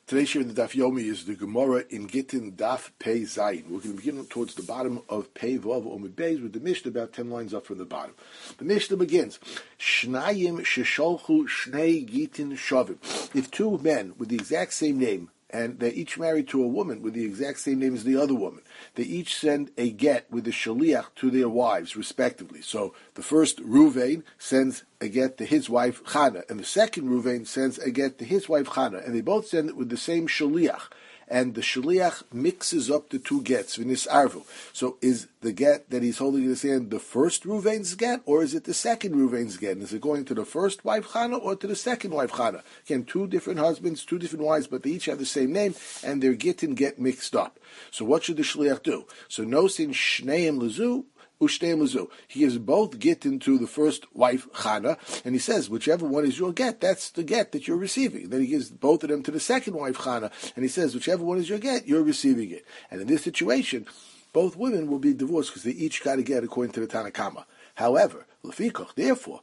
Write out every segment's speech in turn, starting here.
Today's share in the Daf Yomi is the Gemara in Gittin Daf Pei Zayin. We're going to begin towards the bottom of Pei Vav Omid Beis with the Mishnah about 10 lines up from the bottom. The Mishnah begins, Shnayim shesholchu shnei Gittin shavim. If two men with the exact same name, and they're each married to a woman with the exact same name as the other woman, they each send a get with the shaliach to their wives, respectively. So the first Ruvain sends a get to his wife Chana, and the second Ruvain sends a get to his wife Chana, and they both send it with the same shaliach. And the shaliach mixes up the two gets, v'nis arvu. So is the get that he's holding in his hand the first Ruvain's get, or is it the second Ruvain's get? And is it going to the first wife Chana or to the second wife Chana? Again, two different husbands, two different wives, but they each have the same name, and their gittin get mixed up. So what should the shaliach do? So nosin shneim lezu, he gives both gittin to the first wife Chana, and he says, whichever one is your get, that's the get that you're receiving. Then he gives both of them to the second wife Chana, and he says, whichever one is your get, you're receiving it. And in this situation, both women will be divorced because they each got a get according to the Tanakama. However, therefore,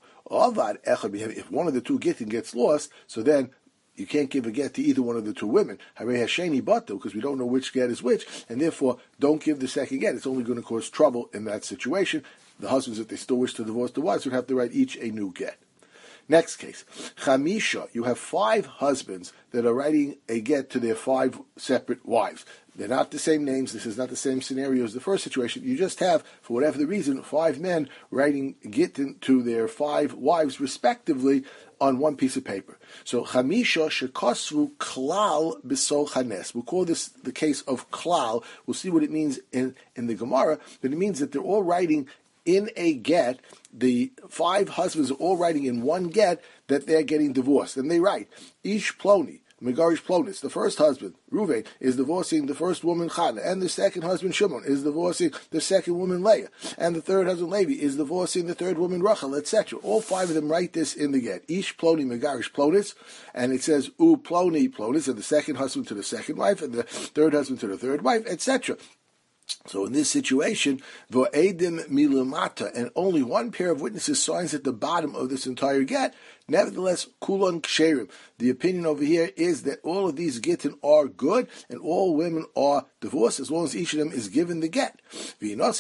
if one of the two gittin gets lost, so then you can't give a get to either one of the two women. Because we don't know which get is which, and therefore don't give the second get. It's only going to cause trouble in that situation. The husbands, if they still wish to divorce the wives, would have to write each a new get. Next case, Chamisha, you have 5 husbands that are writing a get to their 5 separate wives. They're not the same names. This is not the same scenario as the first situation. You just have, for whatever the reason, 5 men writing gittin to their 5 wives, respectively, on one piece of paper. So, Chamisha shekosvu klal b'sol chanes. We'll call this the case of klal. We'll see what it means in the Gemara, but it means that they're all writing in a get. The 5 husbands are all writing in one get that they're getting divorced. And they write, Ish Ploni, Megarish Plonis, the first husband, Ruvain, is divorcing the first woman, Chana, and the second husband, Shimon, is divorcing the second woman, Leah, and the third husband, Levi, is divorcing the third woman, Rachel, etc. All 5 of them write this in the get. Ish Ploni, Megarish Plonis, and it says, U Ploni Plonis, and the second husband to the second wife, and the third husband to the third wife, etc. So in this situation, Vo'edim milamata, and only one pair of witnesses signs at the bottom of this entire get. Nevertheless, kulon ksherim. The opinion over here is that all of these gittin are good, and all women are divorced as long as each of them is given the get. As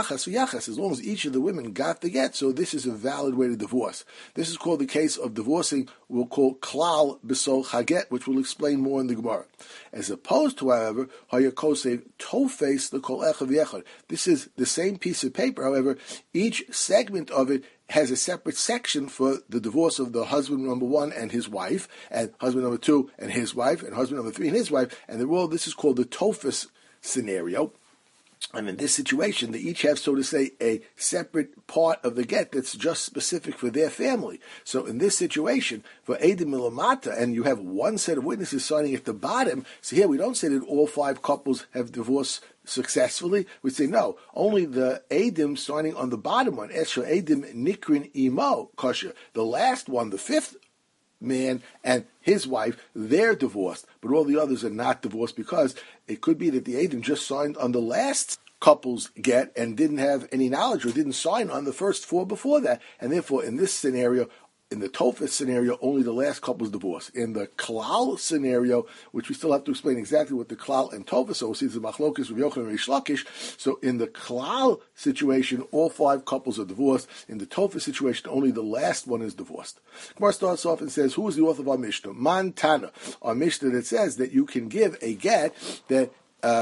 long as each of the women got the get, so this is a valid way to divorce. This is called the case of divorcing, we'll call klal b'sol chaget, which we'll explain more in the Gemara. As opposed to, however, hayakosev tofes the kol echad v'echad. This is the same piece of paper, however, each segment of it has a separate section for the divorce of the husband number 1 and his wife, and husband number 2 and his wife, and husband number 3 and his wife, and this is called the Tofus scenario. And in this situation, they each have, so to say, a separate part of the get that's just specific for their family. So in this situation, for Eidim Milamata, and you have one set of witnesses signing at the bottom, so here we don't say that all 5 couples have divorced successfully. We say no, only the Eidim signing on the bottom one, Esha Eidim Nikrin Imo Kosher. The last one, the 5th man and his wife, they're divorced, but all the others are not divorced, because it could be that the Eidim just signed on the last couple's get and didn't have any knowledge or didn't sign on the first 4 before that, and therefore in this scenario, in the Tofus scenario, only the last couple's divorced. In the Klal scenario, which we still have to explain exactly what the Klal and Tofus, so we'll see the Machlokas, Rav Yochanan, and Rish Lakish. So in the Klal situation, all 5 couples are divorced. In the Tofus situation, only the last one is divorced. Gemara starts off and says, who is the author of our Mishnah? Mantana, our Mishnah that says that you can give a get that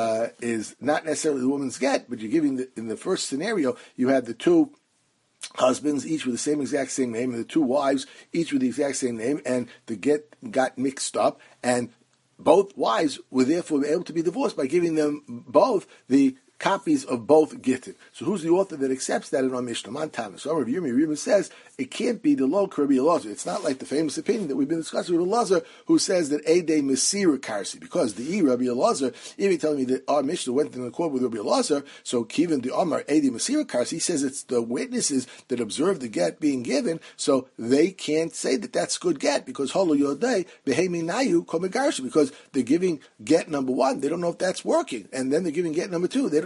is not necessarily the woman's get, but you're giving, in the first scenario, you had the 2 husbands, each with the same exact same name, and the 2 wives, each with the exact same name, and the get got mixed up, and both wives were therefore able to be divorced by giving them both the copies of both gittin. So who's the author that accepts that in our Mishnah? Montana. So Rav Yirmiyah says it can't be the low Rabbi Elazar. It's not like the famous opinion that we've been discussing with Elazar, who says that Ede Mesira Karsi, because the Rabbi Elazar, even telling me that our Mishnah went in accord with Rabbi Elazar, so Kivin the Amar Ede Mesira Karsi, he says it's the witnesses that observe the get being given, so they can't say that that's good get, because Holo Yodei Behemi Nayu Komegarshi, because they're giving get number 1, they don't know if that's working, and then they're giving get number 2, they don't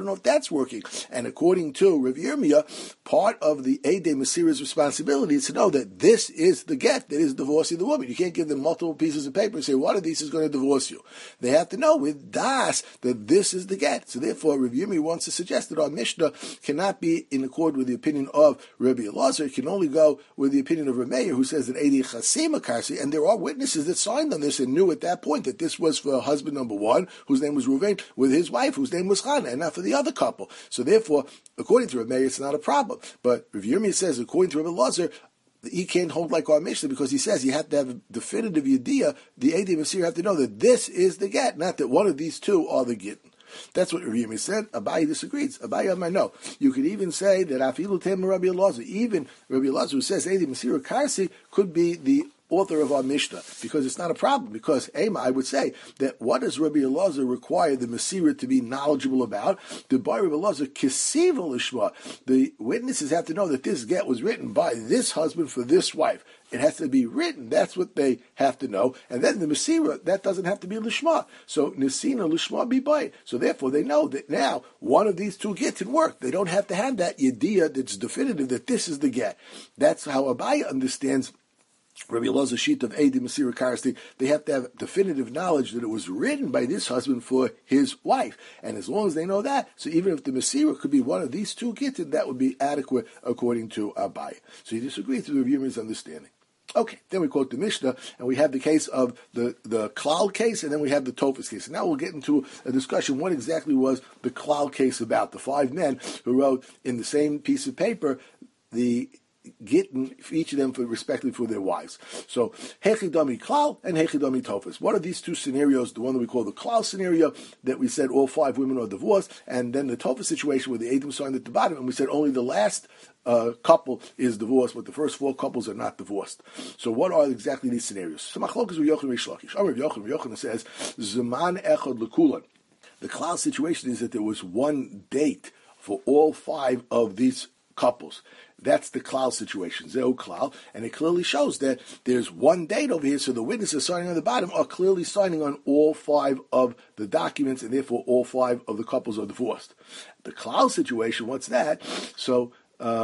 don't know if that's working. And according to Rav Yirmiyah, part of the Eidei Masira's responsibility is to know that this is the get that is divorcing the woman. You can't give them multiple pieces of paper and say, one of these is going to divorce you. They have to know with das that this is the get. So therefore, Rav Yirmiyah wants to suggest that our Mishnah cannot be in accord with the opinion of Rabbi Elazar. It can only go with the opinion of Rav Meir, who says that Eidei Chasima Karsi, and there are witnesses that signed on this and knew at that point that this was for husband number one, whose name was Ruvain, with his wife, whose name was Chana, and not for the other couple. So therefore, according to Rav Meir, it's not a problem. But Rav Yirmiyah says, according to Rabbi Elazar, he can't hold like our Mishnah because he says you have to have a definitive yediyah. The Eidei Masir have to know that this is the get, not that one of these two are the gittin. That's what Rav Yirmiyah said. Abayi disagrees. Abayi, no. You could even say that Afilu Tema Rabbi Elazar, even Rabbi Elazar who says Eidei Masir Karsi could be the author of our Mishnah, because it's not a problem. Because I would say that what does Rabbi Elazar require the Masira to be knowledgeable about? The by Rabbi Elazar Kesiva Lishma. The witnesses have to know that this get was written by this husband for this wife. It has to be written. That's what they have to know. And then the Masira, that doesn't have to be Lishma. So Nisina Lishma be by. So therefore they know that now one of these two gets in work. They don't have to have that Yediyah that's definitive that this is the get. That's how Abaye understands Rabbi Elazar's sheet of Eidei Masira Karsti. They have to have definitive knowledge that it was written by this husband for his wife. And as long as they know that, so even if the Masira could be one of these two gittin, that would be adequate according to Abaye. So he disagrees with Rav Yirmiyah's understanding. Okay, then we quote the Mishnah, and we have the case of the Klal case, and then we have the Tofus case. And now we'll get into a discussion what exactly was the Klal case about. The five men who wrote in the same piece of paper the gittin, each of them respectively for their wives. So hechidami klal and hechidami tofus. What are these two scenarios? The one that we call the klal scenario, that we said all five women are divorced, and then the tofus situation where the eidim signed at the bottom, and we said only the last couple is divorced, but the first four couples are not divorced. So what are exactly these scenarios? So machlokas Rav Yochanan Reish Lakish. Rav Yochanan says Zaman echad lekulan. The klal situation is that there was one date for all five of these couples. That's the klal situation, zeu klal, and it clearly shows that there's one date over here, so the witnesses signing on the bottom are clearly signing on all five of the documents, and therefore all five of the couples are divorced. The klal situation, what's that? So,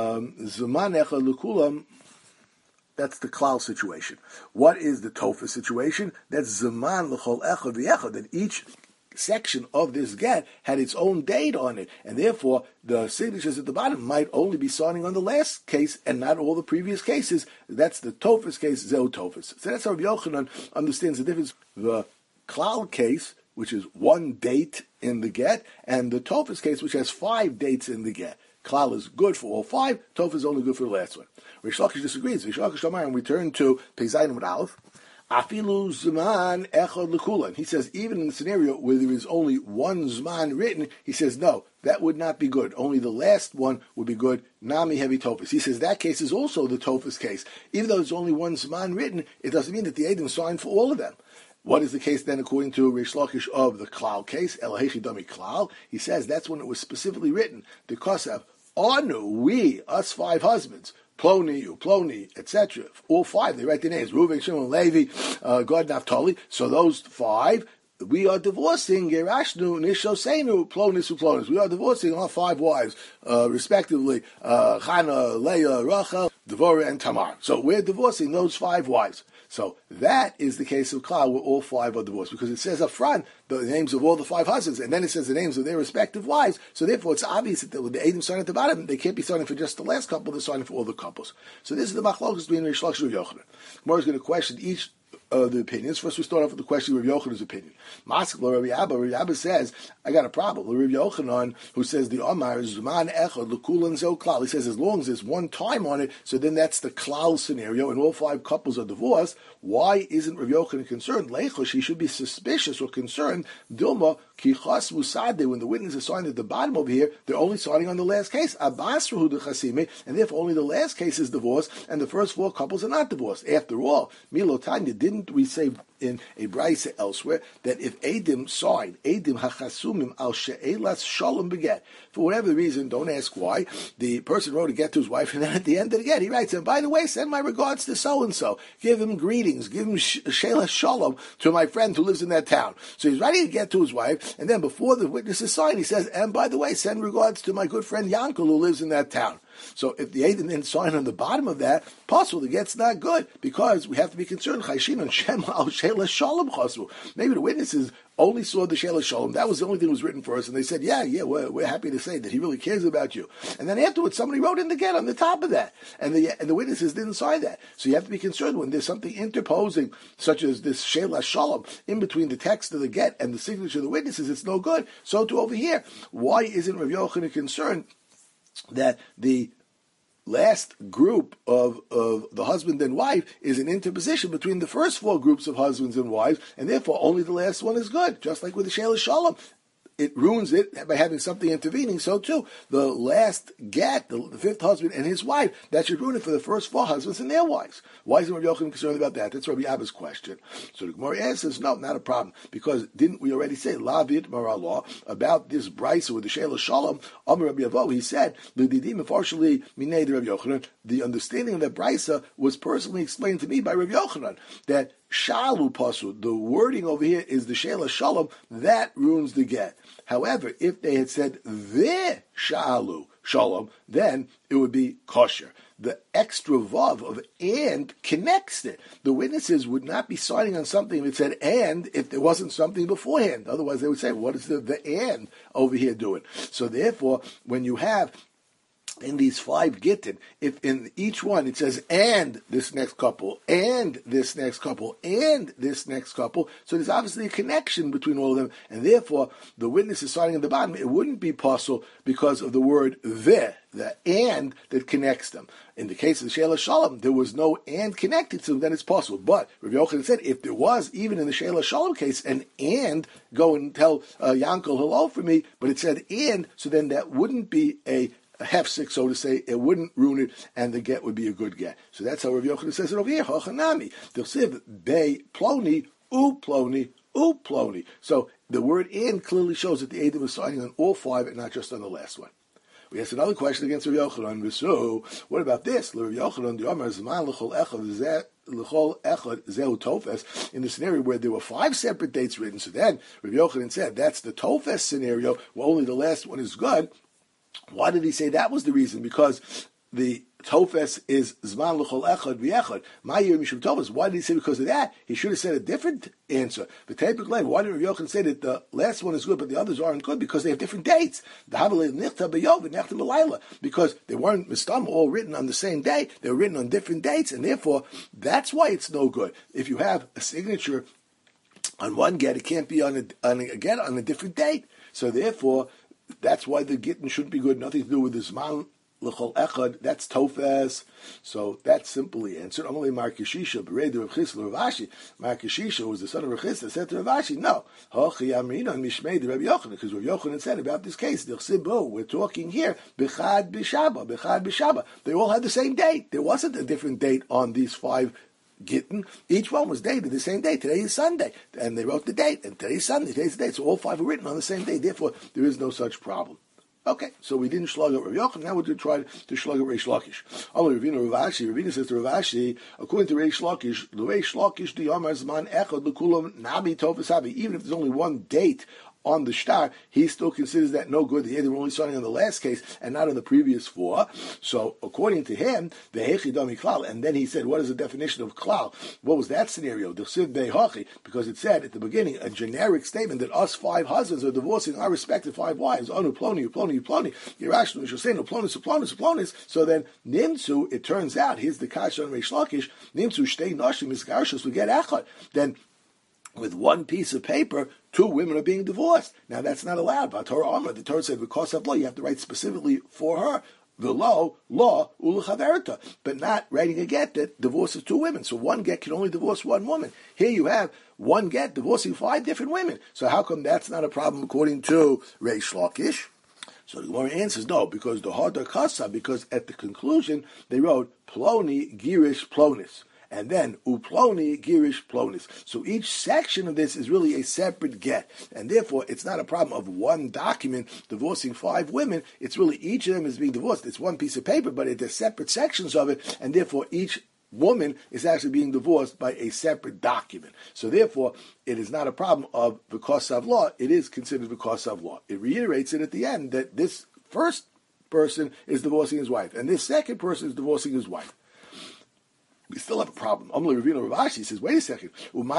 zaman echad l'kulam, that's the klal situation. What is the tofa situation? That's zaman l'chol echad v'echad, that each section of this get had its own date on it, and therefore the signatures at the bottom might only be signing on the last case and not all the previous cases. That's the Tofus case, Zeu Tofus. So that's how Rabbi Yochanan understands the difference. The Klal case, which is one date in the get, and the Tofus case, which has 5 dates in the get. Klal is good for all 5, Tofus is only good for the last one. Rish Lakish disagrees. Rish Lakish Amar, and we turn to Peizayin with Aleph. Afilu Zman Echad L'Kulan. He says, even in the scenario where there is only one Zman written, he says, no, that would not be good. Only the last one would be good. Nami Heavy Tofus. He says that case is also the Tofus case. Even though there's only one Zman written, it doesn't mean that the Eidim signed for all of them. What is the case then according to Rish Lakish of the Klal case? Elahechi Dami Klal. He says that's when it was specifically written. The Kosav, Anu, we, us 5 husbands, Ploni, etc. All 5, they write their names. Reuven, Shimon, Levi, Gad, Naphtali. So those 5, we are divorcing Gerashnu, Nishoseinu, Plonis, Uplonis. We are divorcing our 5 wives, respectively, Chana, Leah, Rachel, Devorah, and Tamar. So we're divorcing those 5 wives. So that is the case of Klal where all 5 are divorced, because it says up front the names of all the 5 husbands, and then it says the names of their respective wives. So therefore, it's obvious that when the Eidim sign at the bottom, they can't be signing for just the last couple; they're signing for all the couples. So this is the machlokas between Rish Lakish and Rav Yochanan. Gemara is going to question each of the opinions. First, we start off with the question of Rav Yochanan's opinion. Maskla Rabbi Abba says, I got a problem. Rabbi Yochanan, who says the Omar is Zman Echad L'Kulan Zeu Klal. He says as long as there's one time on it, so then that's the Klal scenario, and all 5 couples are divorced. Why isn't Rabbi Yochanan concerned? Leichosh, he should be suspicious or concerned. Dilma Kichas Musade, when the witness is signed at the bottom over here, they're only signing on the last case. Abbas Rahu Chasime, and therefore only the last case is divorced, and the first 4 couples are not divorced. After all, Milotanya, didn't we say in a brisa elsewhere that if Edim sign, Edim hachasumim al she'elas shalom beget, for whatever reason, don't ask why, the person wrote a get to his wife, and then at the end of the get, he writes, and by the way, send my regards to so-and-so. Give him greetings. Give him she'elas shalom to my friend who lives in that town. So he's writing a get to his wife, and then before the witnesses sign, he says, and by the way, send regards to my good friend Yankel who lives in that town. So if the Eidim then sign on the bottom of that, possible the get's not good, because we have to be concerned. Maybe the witnesses only saw the Sheila Shalom. That was the only thing that was written for us, and they said, yeah, we're happy to say that he really cares about you. And then afterwards, somebody wrote in the get on the top of that, and the witnesses didn't sign that. So you have to be concerned when there's something interposing, such as this Sheila Shalom, in between the text of the get and the signature of the witnesses. It's no good. So too over here, why isn't Rav Yochanan concerned that the last group of the husband and wife is an interposition between the first four groups of husbands and wives, and therefore only the last one is good, just like with the Sheila Shalom. It ruins it by having something intervening. So too, the last get, the fifth husband and his wife, that should ruin it for the first four husbands and their wives. Why isn't Rabbi Yochanan concerned about that? That's Rabbi Abba's question. So the Gemara answers, no, not a problem, because didn't we already say la v'itmar Allah about this brisa with the Sheila Shalom? Amar Rabbi Avo, he said, l'didim partially minei de Rabbi Yochanan. The understanding of that brisa was personally explained to me by Rabbi Yochanan that Shalu pasu, the wording over here is the Sheila Shalom, that ruins the get. However, if they had said the Shalu Shalom, then it would be kosher. The extra vav of and connects it. The witnesses would not be signing on something that said and if there wasn't something beforehand. Otherwise, they would say, what is the and over here doing? So therefore, when you have in these five gittin, if in each one it says and this next couple, and this next couple, and this next couple, so there's obviously a connection between all of them, and therefore the witness is signing at the bottom. It wouldn't be possible because of the word the and that connects them. In the case of the Sheila Shalom, there was no and connected to them, then it's possible. But Rabbi Yochanan said, if there was, even in the Sheila Shalom case, an and, go and tell Yankel hello for me, but it said and, so then that wouldn't be a hefsek, so to say, it wouldn't ruin it, and the get would be a good get. So that's how Rav Yochanan says it over here. Hochanami, Dilsiv be ploni u ploni u ploni. So the word "in" clearly shows that the Eidim was signing on all five and not just on the last one. We asked another question against Rav Yochanan. So what about this? Rav Yochanan, the Amar Zman l'chol echad l'chol echad zeu tofes, in the scenario where there were five separate dates written. So then Rav Yochanan said that's the tofes scenario where only the last one is good. Why did he say that was the reason? Because the Tofes is Zman L'chol Echad V'Echad. Ma'ir Mishum Tofes. Why did he say because of that? He should have said a different answer. The Tepik why did Rav Yochanan say that the last one is good but the others aren't good? Because they have different dates. The Havalei Nichta B'Yov and Nechta B'Layla. Because they weren't Mistam all written on the same day. They were written on different dates, and therefore that's why it's no good. If you have a signature on one get, it can't be on a get on a different date. So therefore, that's why the gittin shouldn't be good. Nothing to do with the Zman L'chol Echad. That's Tofes. So that's simply answered. Only Mar Kishisha, Berei Rav Chisda Rav Ashi. Mar Kishisha was the son of Rav Chisda, said to Rav Ashi, no. Hochi Amrina and Mishmei Rav Yochanan, because Rav Yochanan said about this case, we're talking here, Bechad B'Shaba. They all had the same date. There wasn't a different date on these five Gittin. Each one was dated the same day. Today is Sunday. And they wrote the date. And today's Sunday. Today's the date. So all five are written on the same day. Therefore, there is no such problem. Okay, so we didn't shlug at Rav Yochanan. Now we're going to try to shlug at Reish Lakish. Ravina says to Rav Ashi, according to Reish Lakish, the Reish Lakish, the Yamar Zman Echad, L'kulam Nabi Tofes Habi. Even if there's only one date on the shtar, he still considers that no good. They were only starting on the last case and not on the previous four. So according to him, the hechidami klal. And then he said, what is the definition of klal? What was that scenario? Because it said at the beginning a generic statement that us five husbands are divorcing our respective five wives. Anu ploni, ploni, ploni. Yerashnu shosenu plonis, plonis, plonis. So then nimtzu, it turns out, here's the kasha on Reish Lakish, nimtzu shtei nashim iskarshus we get echad. Then with one piece of paper, two women are being divorced. Now that's not allowed. By Torah Amar, the Torah said, because of law, you have to write specifically for her, the law ulachaverta, but not writing a get that divorces two women. So one get can only divorce one woman. Here you have one get divorcing five different women. So how come that's not a problem according to Reish Lakish? So the Gemara answers no, because the Hadar Kasa, because at the conclusion they wrote Ploni Girish Plonis. and then uploni girish plonis. So each section of this is really a separate get, and therefore it's not a problem of one document divorcing 5 women. It's really each of them is being divorced. It's one piece of paper, but there's separate sections of it, and therefore each woman is actually being divorced by a separate document. So therefore, it is not a problem of because of law. It is considered because of law. It reiterates it at the end that this first person is divorcing his wife, and this second person is divorcing his wife. We still have a problem. Amalei Ravina Rav Ashi says, wait a second.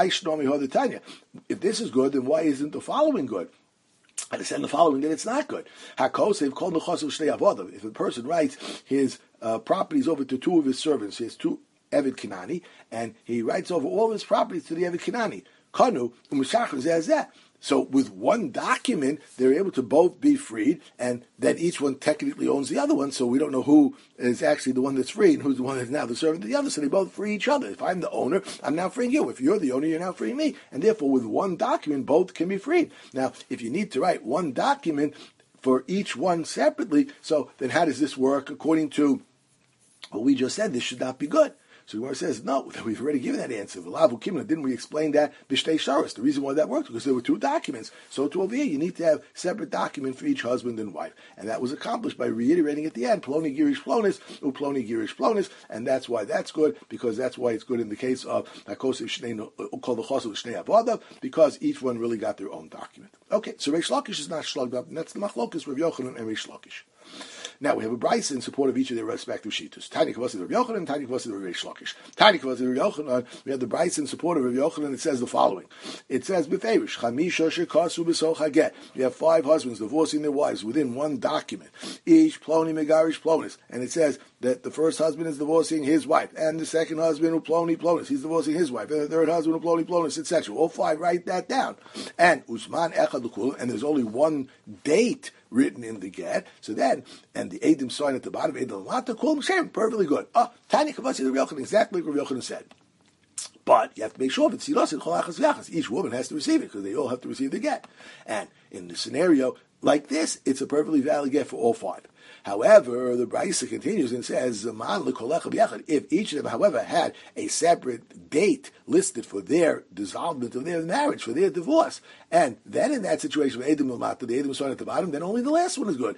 If this is good, then why isn't the following good? And it said in the following that it's not good. If a person writes his properties over to 2 of his servants, he has 2 Eved Kinani, and he writes over all of his properties to the Eved Kinani. Kanu u'mishachar zeh. So with one document, they're able to both be freed, and that each one technically owns the other one, so we don't know who is actually the one that's free and who's the one that's now the servant of the other, so they both free each other. If I'm the owner, I'm now freeing you. If you're the owner, you're now freeing me. And therefore, with one document, both can be freed. Now, if you need to write one document for each one separately, so then how does this work? According to what we just said, this should not be good. So the Gemara says, no, we've already given that answer. Didn't we explain that? B'shtei sharos. The reason why that works because there were 2 documents. So to over here, you need to have separate document for each husband and wife. And that was accomplished by reiterating at the end, ploni girish plonis, uploni girish plonis. And that's why that's good, because that's why it's good in the case of because each one really got their own document. Okay, so Reish Lakish is not shlugged up, and that's the machlokas Rav Yochanan and Reish Lakish. Now we have a brayso in support of each of their respective shitos. Tani kavasi Rav Yochanan, Tani kavasi Rav Reish Lakish. Tani kavasi Rav Yochanan. We have the brayso in support of Rav Yochanan. It says the following. It says beferish chamisha shekasu b'soch haget. You have 5 husbands divorcing their wives within one document. Each ploni megarish plonis, and it says that the first husband is divorcing his wife, and the second husband uploni plonis, he's divorcing his wife, and the third husband uploni plonis, etc. All 5 write that down. And usman echad l'kul, and there's only one date written in the get. So then, and the Eidim sign at the bottom, Eidim Lata, Kol M'Shem, perfectly good. Tani Kavasi Rav Yochanan, exactly like Rav Yochanan said. But you have to make sure that each woman has to receive it, because they all have to receive the get. And in the scenario like this, it's a perfectly valid get for all 5. However, the brayso continues and says, if each of them, however, had a separate date listed for their dissolvement of their marriage, for their divorce, and then in that situation, the Eidim sign at the bottom, then only the last one is good.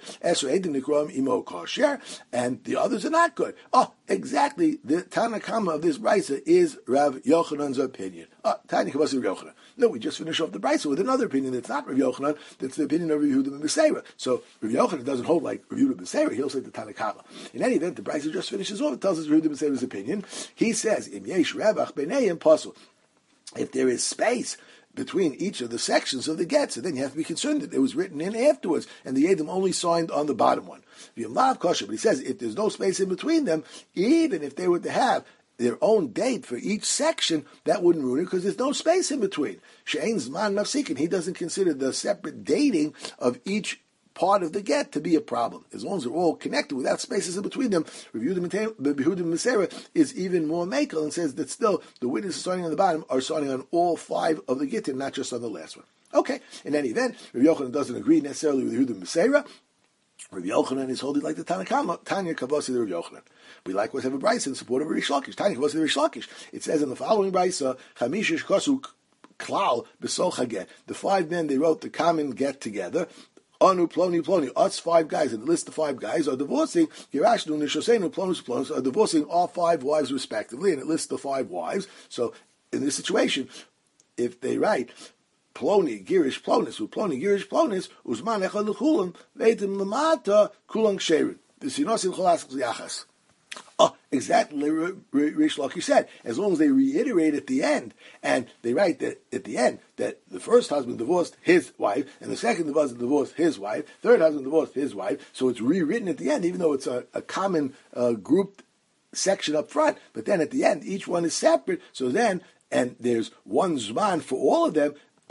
And the others are not good. Exactly. The Tanakama of this brayso is Rav Yochanan's opinion. Tani Kavasi Rav Yochanan. No, we just finished off the brayso with another opinion that's not Rav Yochanan, that's the opinion of Rav Yehuda ben Beseira. So Rav Yochanan doesn't hold like Rav Yehuda ben Beseira, he'll say the Tanakama. In any event, the brayso just finishes off. It tells us Rav Yehuda ben Beseira's opinion. He says, Im yesh rebach b'neiim pasul. If there is space between each of the sections of the get, so then you have to be concerned that it was written in afterwards, and the Eidim only signed on the bottom one. But he says if there's no space in between them, even if they were to have their own date for each section, that wouldn't ruin it because there's no space in between. She'ein zman mafsikin, he doesn't consider the separate dating of each part of the get to be a problem. As long as they're all connected without spaces in between them, Yehuda ben Beseira is even more makel and says that still the witnesses starting on the bottom are starting on all 5 of the gittin, not just on the last one. Okay, in any event, Rav Yochanan doesn't agree necessarily with Yehuda ben Beseira. Rav Yochanan is holding like the Tanakama, Tanya Kavasi the Rav Yochanan. We likewise have a brayso in support of Reish Lakish. Tanya Kavasi the Reish Lakish. It says in the following brayso, Chamisha shkasu klal b'soch haget. The 5 men, they wrote the common get together. Anu ploni, us 5 guys, and the list of 5 guys are divorcing. Girashnu nishosenu plonus are divorcing all 5 wives respectively, and it lists the 5 wives. So in this situation, if they write ploni girish plonis, uploni girish plonis, uzman echad l'chulam veitim lamata kulang sherin. V'sinosin cholas yachas. Exactly, Reish Lakish said. As long as they reiterate at the end, and they write that at the end that the first husband divorced his wife, and the second husband divorced his wife, third husband divorced his wife. So it's rewritten at the end, even though it's a common grouped section up front. But then at the end, each one is separate. So then, and there's one zman for all of them.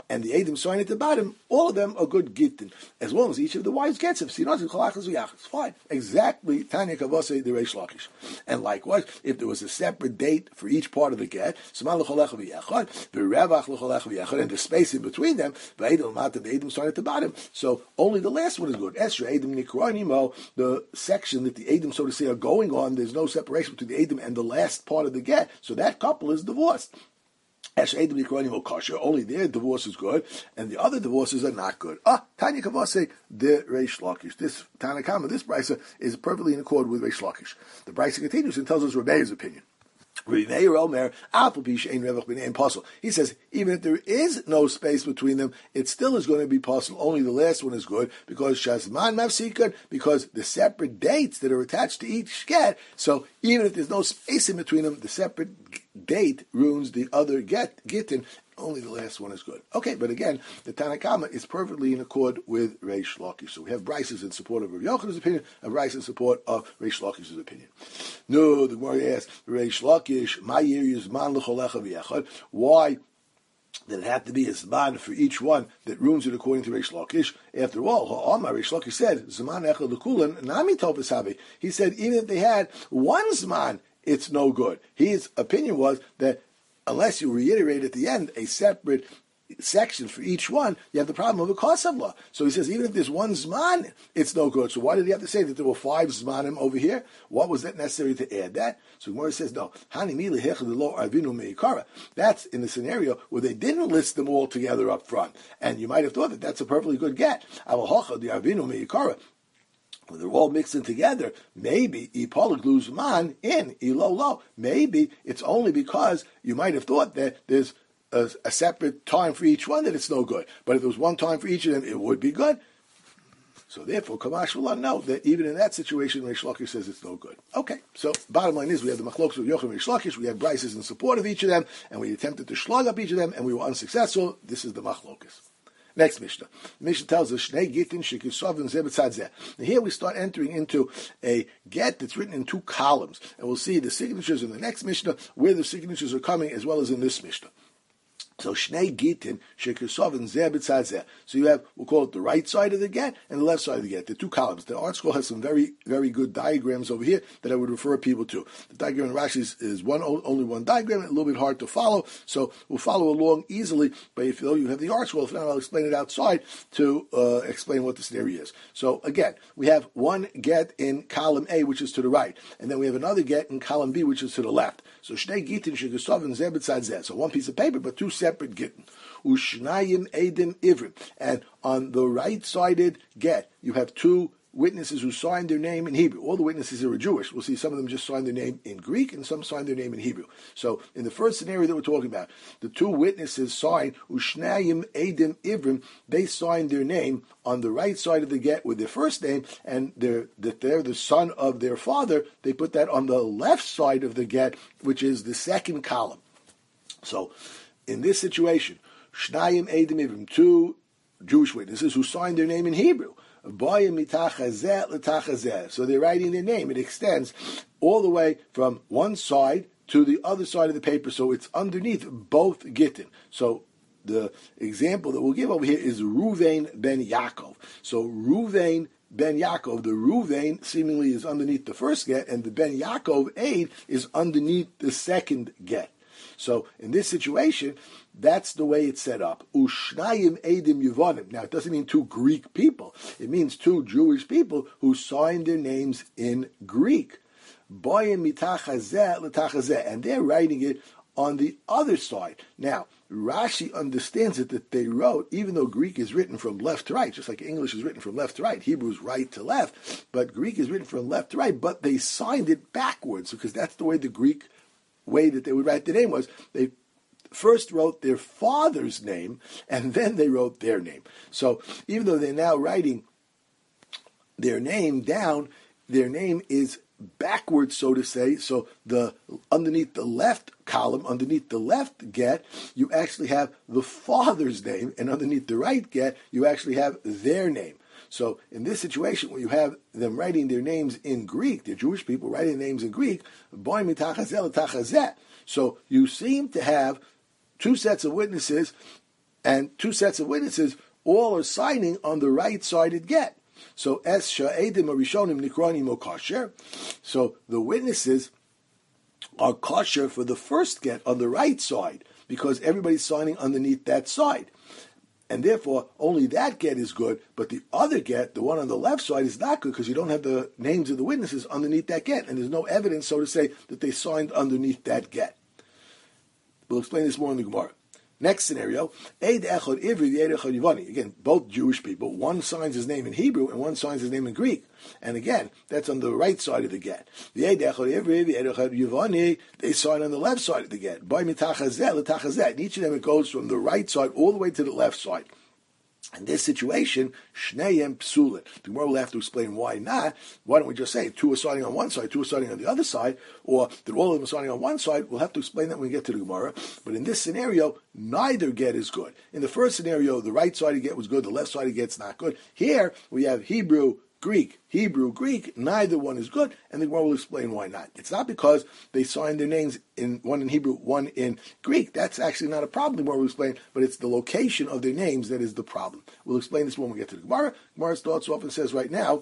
and the Edom sign at the bottom, all of them are good gittin, as long as each of the wives gets him. Fine. Exactly, Tanya Kavase, the Reish Lakish. And likewise, if there was a separate date for each part of the get, and the space in between them, the Edom sign at the bottom, so only the last one is good. Esra Edom Nikronimo, the section that the Edom, so to say, are going on, there's no separation between the Edom and the last part of the get, so that couple is divorced. Only their divorce is good, and the other divorces are not good. Tanya Kavase, the Reish Lakish. This Tanakama, this brisa is perfectly in accord with Reish Lakish. The brisa continues and tells us Rebbe's opinion. He says, even if there is no space between them, it still is going to be possible. Only the last one is good, because Shazman Mafsikan, because the separate dates that are attached to each get, so even if there's no space in between them, the separate date ruins the other gittin. Only the last one is good. Okay, but again, the Tanakama is perfectly in accord with Reish Lakish. So we have brises in support of Rav Yochanan's opinion, and brises in support of Reish Lakish's opinion. No, the Gemara asks, Reish Lakish, my year is man l'cholecha v'yechad. Why did it have to be a zman for each one that ruins it according to Reish Lakish? After all, Ha'amar, Reish Lakish said, zman echad l'kulan, nami tovas havi. He said, even if they had one zman, it's no good. His opinion was that unless you reiterate at the end a separate section for each one, you have the problem of a kosav law. So he says, even if there's one zman, it's no good. So why did he have to say that there were 5 zmanim over here? What was that necessary to add that? So Gemara says, no. That's in the scenario where they didn't list them all together up front. And you might have thought that that's a perfectly good get. When they're all mixing together, maybe man in ilolo. Maybe it's only because you might have thought that there's a separate time for each one that it's no good. But if there was one time for each of them, it would be good. So therefore, Kamash will know that even in that situation, Reish Lakish says it's no good. Okay, so bottom line is we have the Machlokas of Yochanan and Reish Lakish, we have brises in support of each of them, and we attempted to slug up each of them, and we were unsuccessful. This is the Machlokas. Next Mishnah. The Mishnah tells us, Shnei Gitin Shekisovin Zebetzad. Now here we start entering into a get that's written in 2 columns. And we'll see the signatures in the next Mishnah, where the signatures are coming, as well as in this Mishnah. So Shnei Gitin Shekisovin Zebetzad. So you have, we'll call it the right side of the get and the left side of the get. The 2 columns. The Art Scroll has some very, very good diagrams over here that I would refer people to. The diagram in Rashi is only one diagram, a little bit hard to follow, so we'll follow along easily. But if you have the Art Scroll, if not, I'll explain it outside to explain what the scenario is. So again, we have one get in column A, which is to the right, and then we have another get in column B, which is to the left. So Shnei Gitin Shekisovin Zebetzad. So one piece of paper, but 2 separate gittin. Ushnayim Edim Ivrim. And on the right-sided get, you have 2 witnesses who signed their name in Hebrew. All the witnesses are Jewish. We'll see some of them just signed their name in Greek and some signed their name in Hebrew. So in the first scenario that we're talking about, the 2 witnesses signed Ushnayim Edim Ivrim. They signed their name on the right side of the get with their first name, and they're the son of their father. They put that on the left side of the get, which is the second column. So in this situation, Shnayim Edim Ivrim, 2 Jewish witnesses who signed their name in Hebrew. So they're writing their name. It extends all the way from one side to the other side of the paper, so it's underneath both gittin. So the example that we'll give over here is Ruvain ben Yaakov. So Ruvain ben Yaakov, the Ruvain seemingly is underneath the first get, and the ben Yaakov aid is underneath the second get. So in this situation, that's the way it's set up. Ushnayim Edim Yevonim. Now, it doesn't mean 2 Greek people. It means 2 Jewish people who signed their names in Greek. Boyim mitachazeh l'tachazeh. And they're writing it on the other side. Now, Rashi understands it that they wrote, even though Greek is written from left to right, just like English is written from left to right, Hebrew is right to left, but Greek is written from left to right, but they signed it backwards, because that's the way the Greek way that they would write the name was. They first wrote their father's name, and then they wrote their name. So even though they're now writing their name down, their name is backwards, so to say. So underneath the left column, underneath the left get, you actually have the father's name, and underneath the right get, you actually have their name. So in this situation, where you have them writing their names in Greek, they're Jewish people writing their names in Greek, so you seem to have 2 sets of witnesses and two sets of witnesses all are signing on the right-sided get. So es sha'edim arishonim nikronim o kosher. So the witnesses are kosher for the first get on the right side because everybody's signing underneath that side. And therefore, only that get is good, but the other get, the one on the left side, is not good because you don't have the names of the witnesses underneath that get, and there's no evidence, so to say, that they signed underneath that get. We'll explain this more in the Gemara. Next scenario, Eid Echad Ivri, the Eid Echad Yivani. Again, both Jewish people. One signs his name in Hebrew and one signs his name in Greek. And again, that's on the right side of the get. The Eid Echad Ivri, the Eid Echad Yivani, they sign on the left side of the get. By mitachazeh, l'tachazeh. In each of them, it goes from the right side all the way to the left side. In this situation, Shneyem Psulin. The Gemara will have to explain why not. Why don't we just say two are signing on one side, two are signing on the other side, or that all of them are signing on one side? We'll have to explain that when we get to the Gemara. But in this scenario, neither get is good. In the first scenario, the right side of get was good, the left side of get's not good. Here, we have Hebrew, Greek, neither one is good, and the Gemara will explain why not. It's not because they signed their names in one in Hebrew, one in Greek. That's actually not a problem, the Gemara will explain, but it's the location of their names that is the problem. We'll explain this when we get to the Gemara. Gemara starts off and says right now,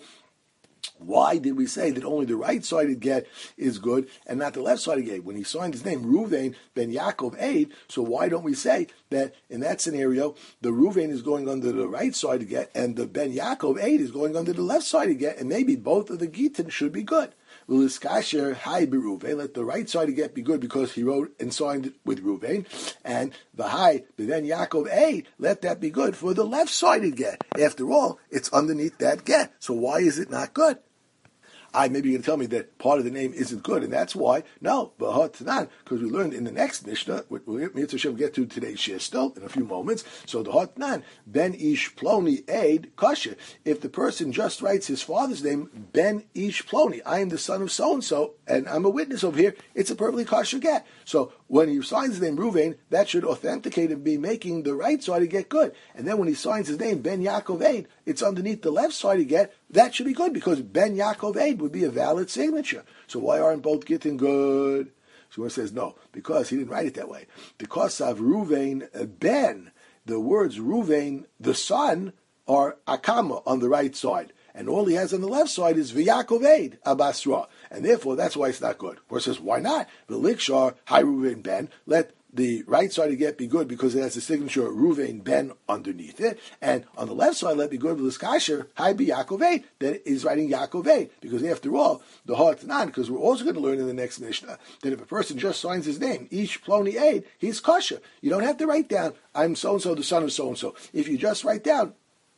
why did we say that only the right-sided get is good and not the left-sided get? When he signed his name, Ruvain ben Yaakov Eid, so why don't we say that in that scenario, the Ruvain is going under the right-sided get and the ben Yaakov Eid is going under the left-sided get, and maybe both of the Gitin should be good. L'Iskasher Hai Beruvain, let the right-sided get be good because he wrote and signed it with Ruvain, and the Hai ben Yaakov Eid, let that be good for the left-sided get. After all, it's underneath that get, so why is it not good? Maybe you're going to tell me that part of the name isn't good, and that's why. No, because we learned in the next Mishnah, we'll get to today's shir still in a few moments. So the Hotnan, Ben Ish Ploni Eid Kasher. If the person just writes his father's name, Ben Ish Ploni, I am the son of so-and-so, and I'm a witness over here, it's a perfectly kosher get. So when he signs his name Ruvain, that should authenticate and be making the right side to get good. And then when he signs his name Ben Yaakov Eid, it's underneath the left side to get, that should be good because Ben Yaakov Eid would be a valid signature. So why aren't both getting good? So he says no, because he didn't write it that way. Because of Ruvain Ben, the words Ruvain, the son, are Akama on the right side. And all he has on the left side is V'Yaakov Eid, Abasra. And therefore, that's why it's not good. Or it says, why not? The Likshar, Hai Ruvain Ben, let the right side of get be good because it has the signature Ruvain Ben underneath it. And on the left side, let be good with L'Iskasher, Hai Be Yaakov Eid, that is writing Yaakov Eid. Because after all, the Ha'atanan, because we're also going to learn in the next Mishnah, that if a person just signs his name, Ish Ploni Eid, he's kosher. You don't have to write down, I'm so-and-so, the son of so-and-so. If you just write down,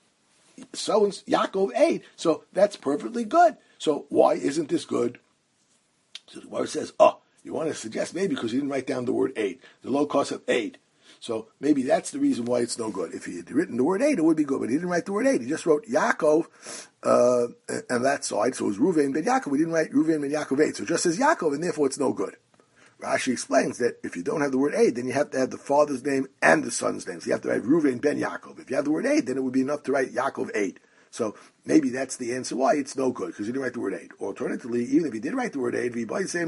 Yaakov Eid, so that's perfectly good. So why isn't this good? So the Gemara says, you want to suggest maybe because he didn't write down the word Eid, the low cost of Eid. So maybe that's the reason why it's no good. If he had written the word Eid, it would be good, but he didn't write the word Eid. He just wrote Yaakov on that side, so it was Ruvain ben Yaakov. We didn't write Ruvain ben Yaakov Eid, so it just says Yaakov, and therefore it's no good. Rashi explains that if you don't have the word Eid, then you have to have the father's name and the son's name. So you have to write Ruvain ben Yaakov. If you have the word Eid, then it would be enough to write Yaakov Eid. So maybe that's the answer why it's no good, because he didn't write the word Eid. Alternatively, even if he did write the word Eid,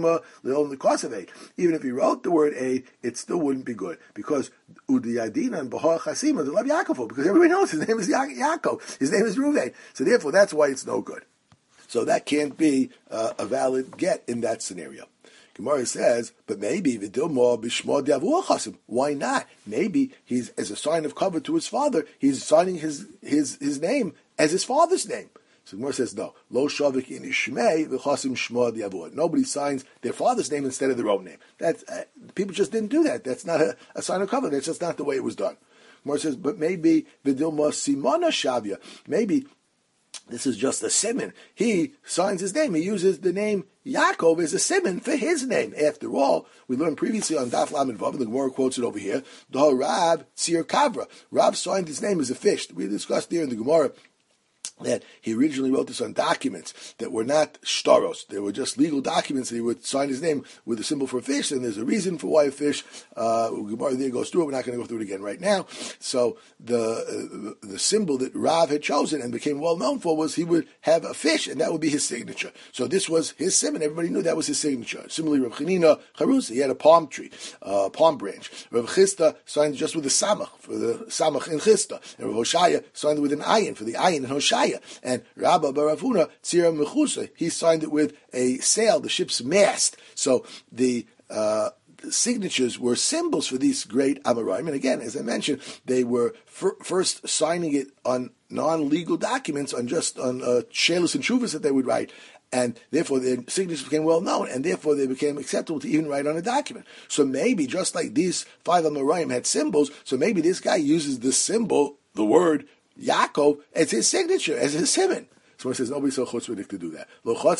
even if he wrote the word Eid, it still wouldn't be good, because Udiyadina and Bahar Chasima, they love Yaakov, because everybody knows his name is Yaakov, his name is Ruvain. So therefore, that's why it's no good. So that can't be a valid get in that scenario. Gemara says, but maybe why not? Maybe he's as a sign of cover to his father, he's signing his name as his father's name. So Gemara says, no. Lo shavik in ishmei v'chasim shma diavur. Nobody signs their father's name instead of their own name. That's people just didn't do that. That's not a sign of cover. That's just not the way it was done. Gemara says, but maybe v'dilma simona shavya. Maybe this is just a siman. He signs his name. He uses the name Yaakov as a siman for his name. After all, we learned previously on Daf Lamed Vav, the Gemara quotes it over here, the Rab Tzir Kavra. Rab signed his name as a fish. We discussed there in the Gemara that he originally wrote this on documents that were not shtaros. They were just legal documents that he would sign his name with a symbol for a fish, and there's a reason for why a fish. Gemara there goes through it. We're not going to go through it again right now. So the symbol that Rav had chosen and became well known for was he would have a fish, and that would be his signature. So this was his simon. Everybody knew that was his signature. Similarly, Rav Chanina Charusa, he had a palm tree, palm branch. Rav Chisda signed just with a samach, for the samach in Chisda. And Rav Hoshaya signed it with an ayin, for the ayin in Hoshaya. And Rabba Bar Avuna, Tzira Mechusa, he signed it with a sail, the ship's mast. So the signatures were symbols for these great Amoraim. And again, as I mentioned, they were first signing it on non-legal documents, on shelus and shuvas that they would write. And therefore their signatures became well known, and therefore they became acceptable to even write on a document. So maybe, just like these 5 Amoraim had symbols, so maybe this guy uses this symbol, the word Yaakov, as his signature, as his simon. So it says nobody's so chutzpahdik to do that.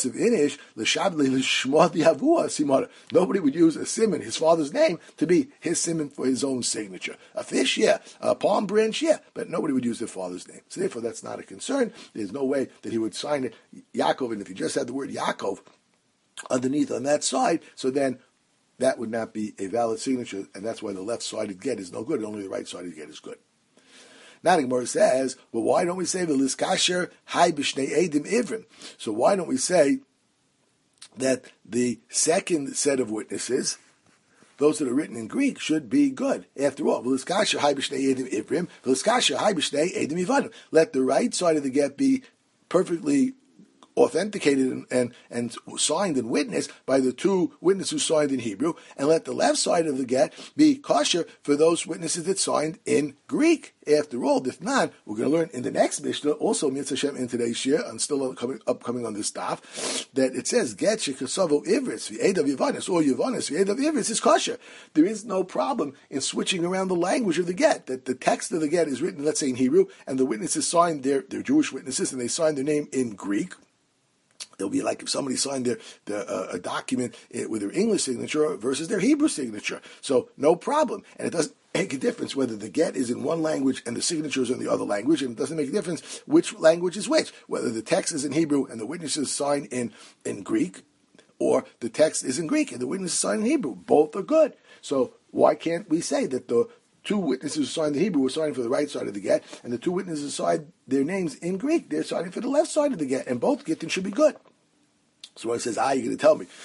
Nobody would use a simon, his father's name, to be his simon for his own signature. A fish, yeah. A palm branch, yeah. But nobody would use their father's name. So therefore, that's not a concern. There's no way that he would sign it Yaakov, and if he just had the word Yaakov underneath on that side, so then that would not be a valid signature, and that's why the left-sided get is no good, and only the right-sided get is good. Now the Gemara says, well, why don't we say v'liskasher hay b'shnei edim ivrim? So why don't we say that the second set of witnesses, those that are written in Greek, should be good? After all, v'liskasher hay b'shnei edim ivrim, v'liskasher hay b'shnei edim ivanim. Let the right side of the get be perfectly authenticated and signed and witnessed by the 2 witnesses who signed in Hebrew, and let the left side of the get be kosher for those witnesses that signed in Greek. After all, if not, we're going to learn in the next Mishnah, also Mitzvah Shem in today's year, and still upcoming on this daf, that it says, get shekasavo ivris, v'edav yivanis, or yivanis, v'edav ivris is kosher. There is no problem in switching around the language of the get, that the text of the get is written, let's say in Hebrew, and the witnesses signed they're Jewish witnesses, and they signed their name in Greek. It'll be like if somebody signed a document with their English signature versus their Hebrew signature. So no problem. And it doesn't make a difference whether the get is in one language and the signature is in the other language. And it doesn't make a difference which language is which. Whether the text is in Hebrew and the witnesses sign in Greek, or the text is in Greek and the witnesses sign in Hebrew. Both are good. So why can't we say that the 2 witnesses who signed in Hebrew were signing for the right side of the get, and the 2 witnesses who signed their names in Greek, they're signing for the left side of the get, and both getting should be good. So when it says, you're going to tell me,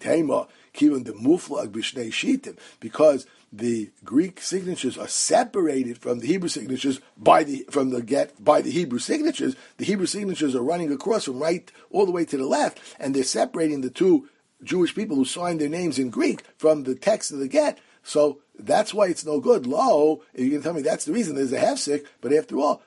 because the Greek signatures are separated from the Hebrew signatures by the Hebrew signatures. The Hebrew signatures are running across from right all the way to the left, and they're separating the 2 Jewish people who signed their names in Greek from the text of the get. So that's why it's no good. Lo, if you can tell me that's the reason, there's a hefsek, but after all,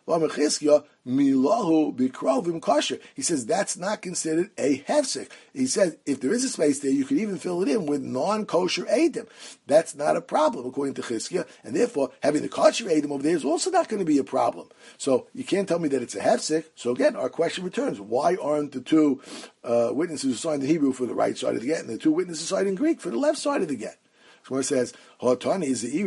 milahu bikrovim kosher. He says that's not considered a hefsek. He says if there is a space there, you could even fill it in with non-kosher edim. That's not a problem, according to Chizkiah, and therefore having the kosher edim over there is also not going to be a problem. So you can't tell me that it's a hefsek. So again, our question returns: why aren't the 2 witnesses who signed the Hebrew for the right side of the get, and the 2 witnesses signed in Greek for the left side of the get? So it says, and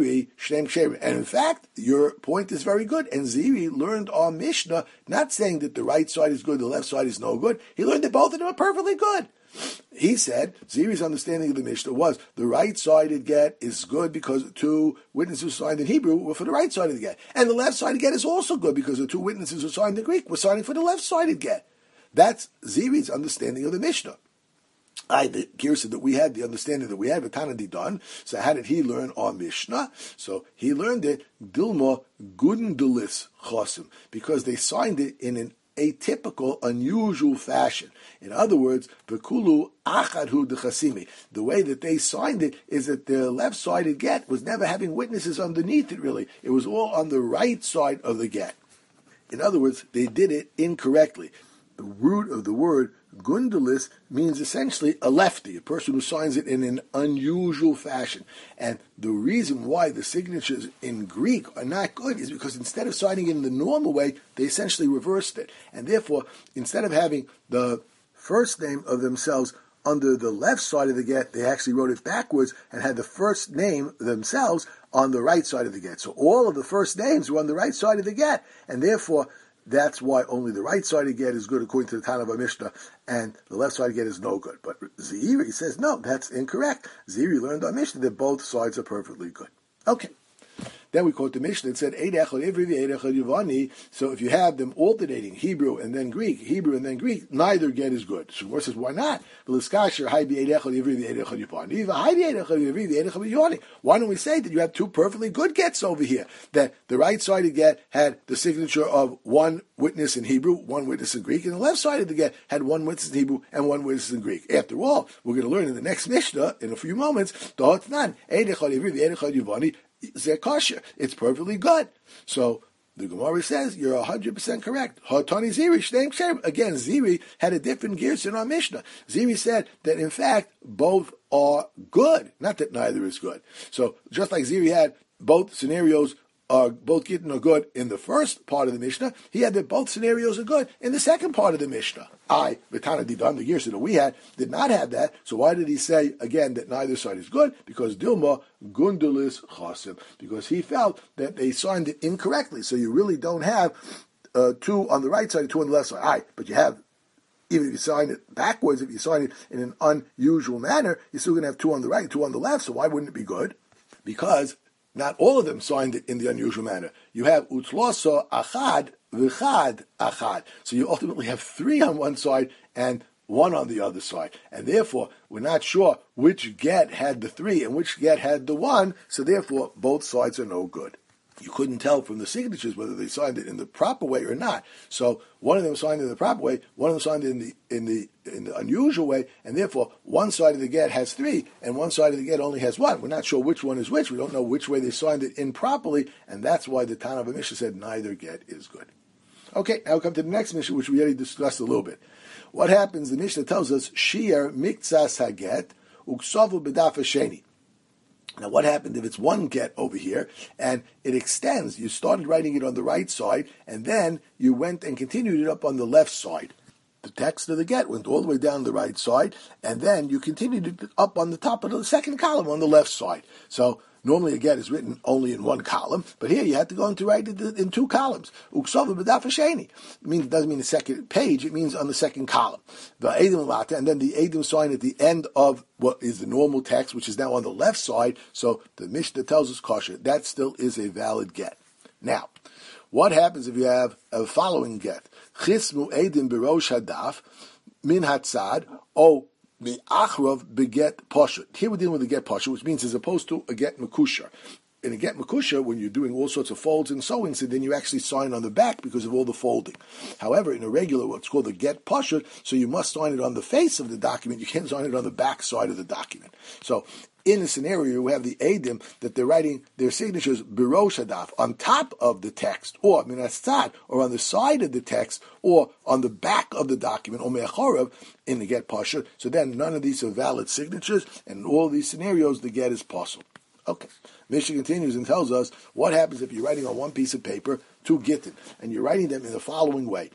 in fact, your point is very good. And Ziri learned our Mishnah, not saying that the right side is good, the left side is no good. He learned that both of them are perfectly good. He said, Ziri's understanding of the Mishnah was, the right-sided get is good because the 2 witnesses who signed in Hebrew were for the right side of the get. And the left-sided get is also good because the 2 witnesses who signed in Greek were signing for the left-sided get. That's Ziri's understanding of the Mishnah. The Girsa that we had, the understanding that we had, Tana Didan. So how did he learn our Mishnah? So he learned it, Dilma Gundulis Chosim, because they signed it in an atypical, unusual fashion. In other words, V'kulu Achadhu D'Chasimi. The way that they signed it is that the left-sided get was never having witnesses underneath it, really. It was all on the right side of the get. In other words, they did it incorrectly. The root of the word Gundulis means essentially a lefty, a person who signs it in an unusual fashion. And the reason why the signatures in Greek are not good is because instead of signing it in the normal way, they essentially reversed it. And therefore, instead of having the first name of themselves under the left side of the get, they actually wrote it backwards and had the first name themselves on the right side of the get. So all of the first names were on the right side of the get. And therefore, that's why only the right side of get is good according to the Tana of Mishnah, and the left side of get is no good. But Ziri says, no, that's incorrect. Ziri learned on Mishnah that both sides are perfectly good. Okay. Then we quote the Mishnah. It said, Eid Echad Ivri v'Eid Echad Yavani. So if you have them alternating, Hebrew and then Greek, neither get is good. So Gemara says, why not? Why don't we say that you have two perfectly good gets over here? That the right side of get had the signature of one witness in Hebrew, one witness in Greek, and the left side of the get had one witness in Hebrew and one witness in Greek. After all, we're going to learn in the next Mishnah, in a few moments, it's perfectly good. So the Gemara says you're 100% correct. Again, Ziri had a different gears in our Mishnah. Ziri said that in fact both are good, not that neither is good. So just like Ziri had both scenarios are both getting are good in the first part of the Mishnah, he had that both scenarios are good in the second part of the Mishnah. Vitana Didan, the gears that we had, did not have that. So why did he say again that neither side is good? Because Dilma Gundulis Chasim, because he felt that they signed it incorrectly. So you really don't have two on the right side and two on the left side. But you have, even if you sign it backwards, if you sign it in an unusual manner, you're still going to have two on the right and two on the left. So why wouldn't it be good? Because not all of them signed it in the unusual manner. You have Utloso Achad V'chad Achad. So you ultimately have three on one side and one on the other side. And therefore, we're not sure which get had the three and which get had the one, so therefore both sides are no good. You couldn't tell from the signatures whether they signed it in the proper way or not. So one of them signed it in the proper way, one of them signed it in the unusual way, and therefore one side of the get has three, and one side of the get only has one. We're not sure which one is which. We don't know which way they signed it improperly, and that's why the Tana of Mishnah said neither get is good. Okay, now we come to the next Mishnah, which we already discussed a little bit. What happens? The Mishnah tells us Shir Miktsas Haget Uksavu B'daf Hasheni. Now, what happened if it's one get over here and it extends? You started writing it on the right side, and then you went and continued it up on the left side. The text of the get went all the way down the right side, and then you continued it up on the top of the second column on the left side. So normally a get is written only in one column, but here you had to go into write it in two columns. Uksova b'daf hasheni. It doesn't mean the second page, it means on the second column. The Eidim Lata, and then the Eidim sign at the end of what is the normal text, which is now on the left side. So the Mishnah tells us kosher. That still is a valid get. Now, what happens if you have a following get? Chismu Eidim b'rosh hadaf min hatzad o the achrov beget poshut. Here we're dealing with a get poshut, which means as opposed to a get makusha. In a get makusha, when you're doing all sorts of folds and sewings, and then you actually sign on the back because of all the folding. However, in a regular, what's called a get poshut, so you must sign it on the face of the document. You can't sign it on the back side of the document. So, in a scenario, we have the Eidim that they're writing their signatures birosh hadaf on top of the text, or minatzad, or on the side of the text, or on the back of the document, or me'achorav in the get poshut. So then, none of these are valid signatures, and in all these scenarios, the get is possible. Okay. Mishnah continues and tells us what happens if you're writing on one piece of paper, two gittin, and you're writing them in the following way.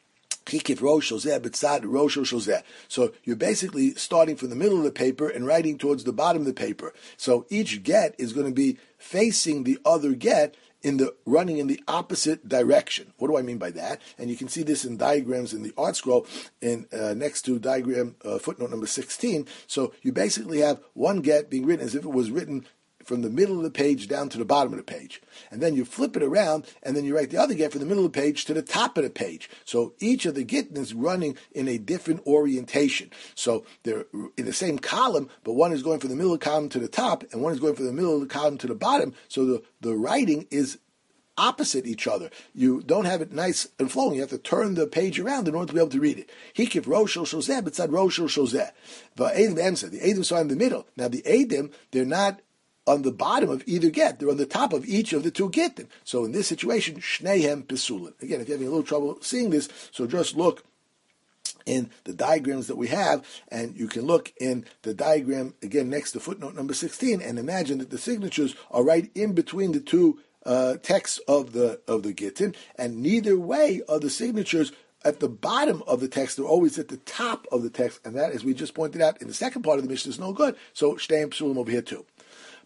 So you're basically starting from the middle of the paper and writing towards the bottom of the paper. So each get is going to be facing the other get running in the opposite direction. What do I mean by that? And you can see this in diagrams in the art scroll next to diagram footnote number 16. So you basically have one get being written as if it was written from the middle of the page down to the bottom of the page. And then you flip it around, and then you write the other get from the middle of the page to the top of the page. So each of the gittin is running in a different orientation. So they're in the same column, but one is going from the middle of the column to the top, and one is going from the middle of the column to the bottom. So the writing is opposite each other. You don't have it nice and flowing. You have to turn the page around in order to be able to read it. Hikif roshel shozeh, but said roshel shozeh. The Eidim are in the middle. Now the Eidim, they're not on the bottom of either get. They're on the top of each of the two gittin. So in this situation, Shneihem Pesulin. Again, if you're having a little trouble seeing this, so just look in the diagrams that we have, and you can look in the diagram, again, next to footnote number 16, and imagine that the signatures are right in between the two texts of the gittin, and neither way are the signatures at the bottom of the text. They're always at the top of the text, and that, as we just pointed out in the second part of the Mishnah, is no good. So Shneihem Pesulim over here too.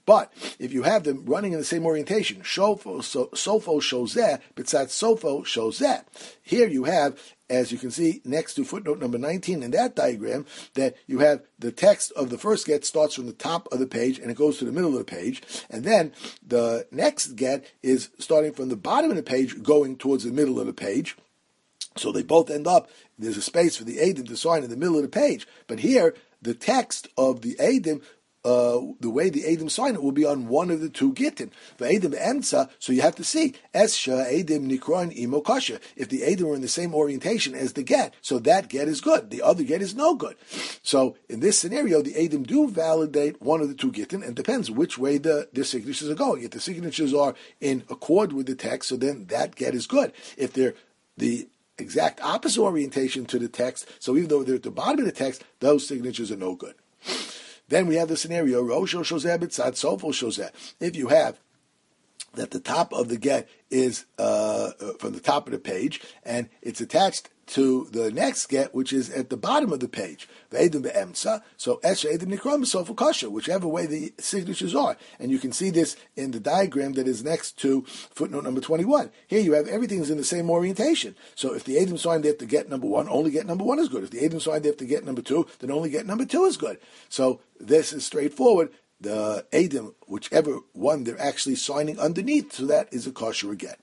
But if you have them running in the same orientation, sofo shozeh, b'tzad sofo shozeh. Here you have, as you can see next to footnote number 19 in that diagram, that you have the text of the first get starts from the top of the page and it goes to the middle of the page, and then the next get is starting from the bottom of the page going towards the middle of the page. So they both end up, there's a space for the Eidim to sign in the middle of the page. But here, the text of the Eidim, the way the Eidim sign it will be on one of the two Gittin. The Eidim Emtza, so you have to see, Esha Eidim Nikron Imo Kasha. If the Eidim are in the same orientation as the get, so that get is good. The other get is no good. So in this scenario, the Eidim do validate one of the two Gittin, and it depends which way their signatures are going. If the signatures are in accord with the text, so then that get is good. If they're the exact opposite orientation to the text, so even though they're at the bottom of the text, those signatures are no good. Then we have the scenario, Rosho Shozeh B'tzad Sofo Shozeh. If you have that the top of the get is from the top of the page, and it's attached to the next get, which is at the bottom of the page. Ve'edim be'emtza, so esha edim nikram b'sofu kasha, whichever way the signatures are. And you can see this in the diagram that is next to footnote number 21. Here you have everything is in the same orientation. So if the edim signed after get number 1, only get number 1 is good. If the edim signed after get number 2, then only get number 2 is good. So this is straightforward. The edim, whichever one they're actually signing underneath, so that is a kosher get.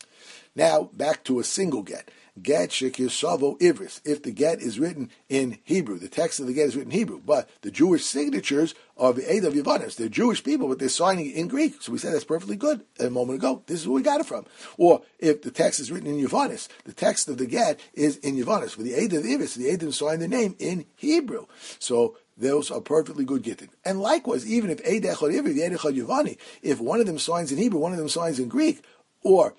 Now back to a single get. Get shekisavo ivris. If the get is written in Hebrew, the text of the get is written in Hebrew, but the Jewish signatures are the Eid of Yavanis. They're Jewish people, but they're signing it in Greek. So we said that's perfectly good a moment ago. This is where we got it from. Or if the text is written in Yavanis, the text of the get is in Yavanis. For the Eid of Ivris, the Eidim sign their name in Hebrew. So those are perfectly good gittin. And likewise, even if Eid Echad Ivri, the Eid Echad Yavani, if one of them signs in Hebrew, one of them signs in Greek, or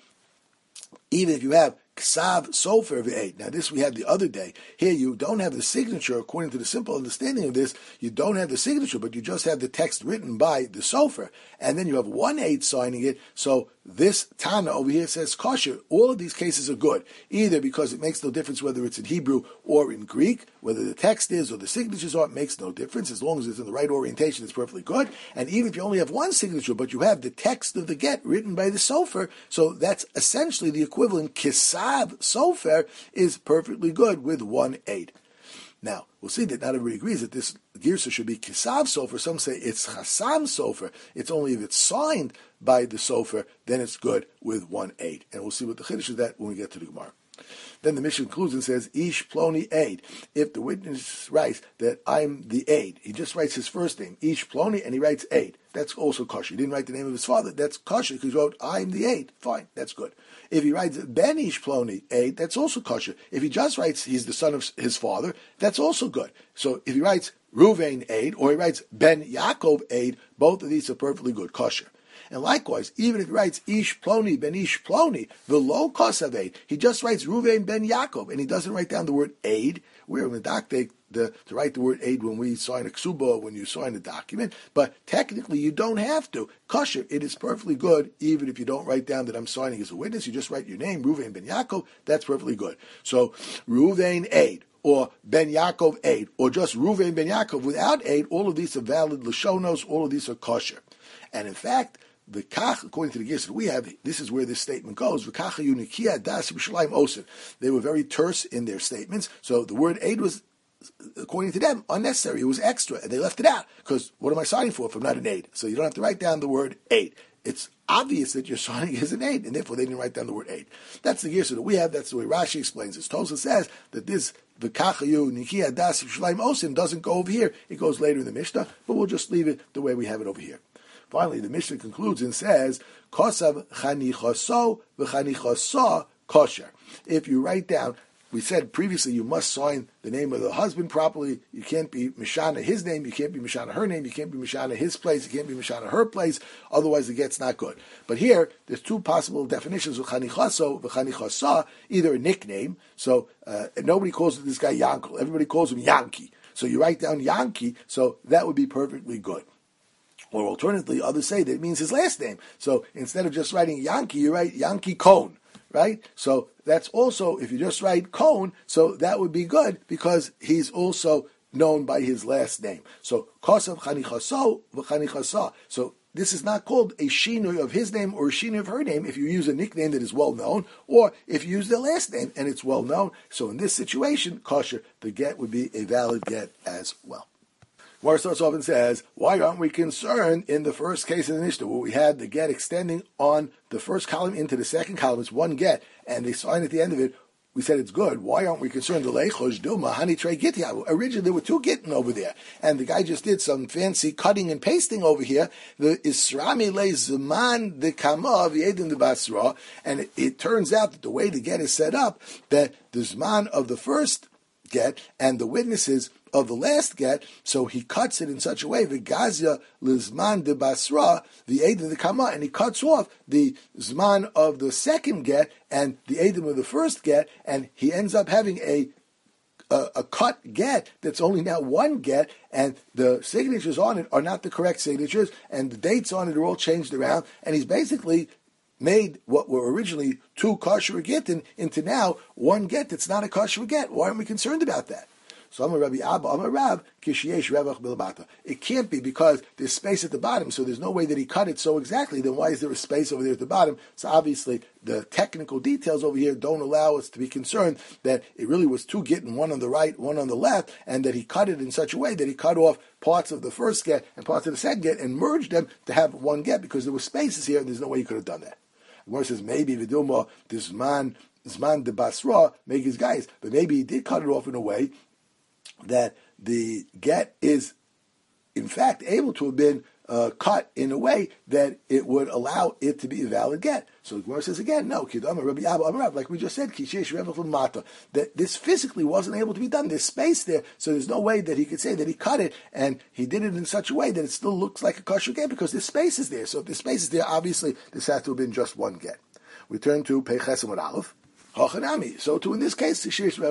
even if you have Ksav Sofer V'Eid. Now this we had the other day. Here you don't have the signature, according to the simple understanding of this, you don't have the signature, but you just have the text written by the Sofer. And then you have 1/8 signing it, so this Tana over here says kosher. All of these cases are good, either because it makes no difference whether it's in Hebrew or in Greek, whether the text is or the signatures are, it makes no difference. As long as it's in the right orientation, it's perfectly good. And even if you only have one signature, but you have the text of the get written by the Sofer, so that's essentially the equivalent. Kisav Sofer is perfectly good with 1/8. Now, we'll see that not everybody agrees that this girsa should be Kisav Sofer. Some say it's Chasam Sofer. It's only if it's signed by the Sofer, then it's good with 1/8. And we'll see what the Chiddush is that when we get to the Gemara. Then the Mishnah concludes and says, Ish Ploni Aid. If the witness writes that I'm the aid, he just writes his first name, Ish Ploni, and he writes aid. That's also kosher. He didn't write the name of his father. That's kosher because he wrote, I'm the aid. Fine, that's good. If he writes Ben Ish Ploni aid, that's also kosher. If he just writes he's the son of his father, that's also good. So if he writes Ruvain aid, or he writes Ben Yaakov aid, both of these are perfectly good, kosher. And likewise, even if he writes Ish Ploni ben Ish Ploni, the low kosav aid, he just writes Ruvain ben Yaakov, and he doesn't write down the word aid. We're in the doctor to write the word aid when we sign a ksuba, when you sign a document, but technically you don't have to. Kosher, it is perfectly good, even if you don't write down that I'm signing as a witness, you just write your name, Ruvain ben Yaakov, that's perfectly good. So, Ruvain aid, or Ben Yaakov aid, or just Ruvain ben Yaakov without aid, all of these are valid Lashonos, all of these are kosher. And in fact, the kach, according to the Gis that we have, this is where this statement goes. They were very terse in their statements, so the word aid was, according to them, unnecessary. It was extra, and they left it out, because what am I signing for if I'm not an aid? So you don't have to write down the word aid. It's obvious that you're signing as an aid, and therefore they didn't write down the word aid. That's the Gis that we have, that's the way Rashi explains it. Tosa says that this V'kachayu Nikia Das Shleim Osim doesn't go over here, it goes later in the Mishnah, but we'll just leave it the way we have it over here. Finally, the Mishnah concludes and says, Kosav chanichaso v'chanichasa kosher. If you write down, we said previously you must sign the name of the husband properly. You can't be Mishana his name, you can't be Mishana her name, you can't be Mishana his place, you can't be Mishana her place, otherwise the get's not good. But here, there's two possible definitions of chanichaso v'chanichasa, either a nickname, so nobody calls this guy Yankel, everybody calls him Yankee. So you write down Yankee, so that would be perfectly good. Or alternatively, others say that it means his last name. So instead of just writing Yankee, you write Yankee Cohn, right? So that's also, if you just write Cohn, so that would be good because he's also known by his last name. So Kosav Chanichaso v'Chanichasa. So this is not called a shinui of his name or a shinui of her name if you use a nickname that is well known, or if you use their last name and it's well known. So in this situation, kosher, the get would be a valid get as well. Gemara starts off and says, why aren't we concerned in the first case of the Mishnah, where we had the get extending on the first column into the second column? It's one get, and they sign at the end of it. We said it's good. Why aren't we concerned? Originally, there were two gittin over there, and the guy just did some fancy cutting and pasting over here. The Isrami le Zman de Kama v'Edin de Basra, and it turns out that the way the get is set up, that the Zman of the first get and the witnesses of the last get, so he cuts it in such a way, v'gazya lizman de basra, the edim de kama, and he cuts off the zman of the second get and the edim of the first get, and he ends up having a cut get that's only now one get, and the signatures on it are not the correct signatures, and the dates on it are all changed around, and he's basically made what were originally two kosher gittin into now one get that's not a kosher get. Why aren't we concerned about that? So I'm a Rabbi Abba, I'm a Rab, kishiyesh revach bilabata. It can't be because there's space at the bottom, so there's no way that he cut it so exactly. Then why is there a space over there at the bottom? So obviously the technical details over here don't allow us to be concerned that it really was two gittin, one on the right, one on the left, and that he cut it in such a way that he cut off parts of the first get and parts of the second get and merged them to have one get, because there were spaces here and there's no way he could have done that. The Gemara says maybe Vidilma, this man de Basra, make his guys, but maybe he did cut it off in a way that the get is, in fact, able to have been cut in a way that it would allow it to be a valid get. So the Gemara says again, no, like we just said, that this physically wasn't able to be done. There's space there, so there's no way that he could say that he cut it, and he did it in such a way that it still looks like a kosher get, because there's space is there. So if the space is there, obviously this has to have been just one get. We turn to Pei Chesed with Aleph, Hachanami. So too in this case,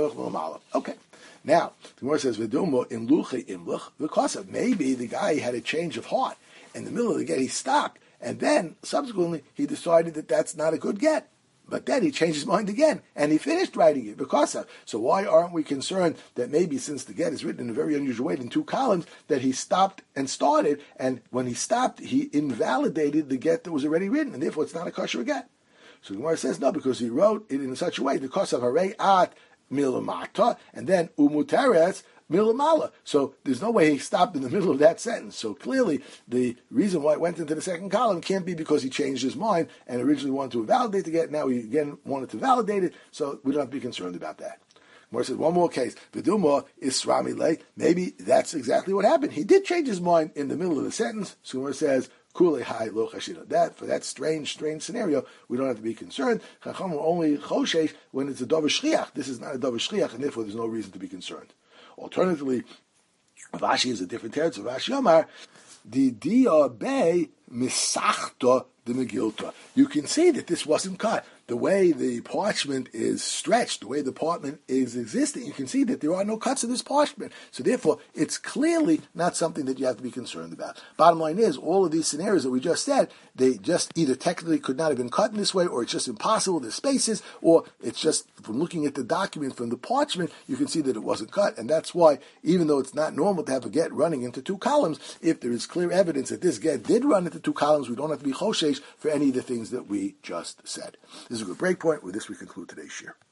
okay. Now, the Gemara says, "V'dumo in luche imluch v'kosav." Maybe the guy had a change of heart in the middle of the get. He stopped, and then subsequently he decided that that's not a good get. But then he changed his mind again, and he finished writing it because of. So why aren't we concerned that maybe since the get is written in a very unusual way in two columns, that he stopped and started, and when he stopped, he invalidated the get that was already written, and therefore it's not a kosher get. So the Gemara says no, because he wrote it in such a way because of harei at milamata, and then umuteres milamala. So there's no way he stopped in the middle of that sentence. So clearly the reason why it went into the second column can't be because he changed his mind and originally wanted to invalidate the get, now he again wanted to validate it, so we don't have to be concerned about that. Gemara says one more case. Viduma is Sramile. Maybe that's exactly what happened. He did change his mind in the middle of the sentence. So Gemara says, Kule hai lo chashina. That for that strange scenario, we don't have to be concerned. Chacham will only choshesh when it's a davar shliach. This is not a davar shliach, and therefore there's no reason to be concerned. Alternatively, Rashi is a different teretz. Rashi Amar, the dia be misachta the megilta. You can see that this wasn't cut. The way the parchment is stretched, the way the parchment is existing, you can see that there are no cuts in this parchment. So therefore, it's clearly not something that you have to be concerned about. Bottom line is, all of these scenarios that we just said, they just either technically could not have been cut in this way, or it's just impossible, there's spaces, or it's just, from looking at the document from the parchment, you can see that it wasn't cut. And that's why, even though it's not normal to have a get running into two columns, if there is clear evidence that this get did run into two columns, we don't have to be choshesh for any of the things that we just said. This is a good break point. With this, we conclude today's shir.